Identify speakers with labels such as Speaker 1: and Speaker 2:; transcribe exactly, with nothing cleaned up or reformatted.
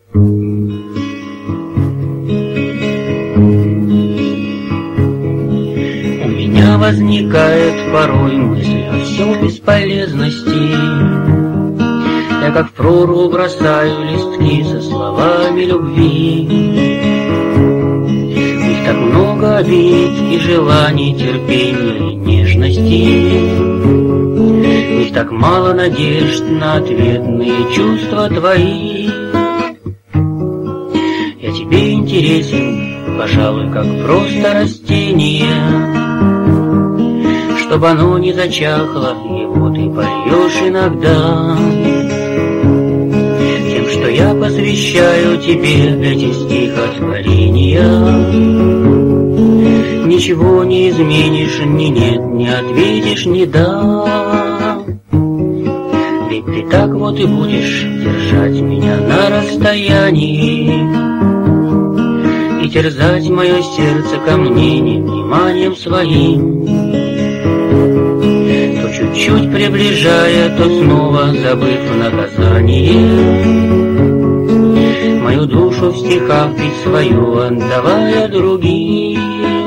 Speaker 1: У меня возникает порой мысль о всем бесполезности. Я как в прорву бросаю листки со словами любви. В них так много обид и желаний, терпения и нежности. В них так мало надежд на ответные чувства твои. Я тебе интересен, пожалуй, как просто растение. Чтоб оно не зачахло, его ты польешь иногда. Тем, что я посвящаю тебе эти стихотворения, ничего не изменишь, ни нет, не ответишь, ни да. Ведь ты так вот и будешь держать меня на расстоянии и терзать мое сердце ко мне невниманием своим. То чуть-чуть приближая, то снова забыв наказание, мою душу в стихах петь свою отдавая другим.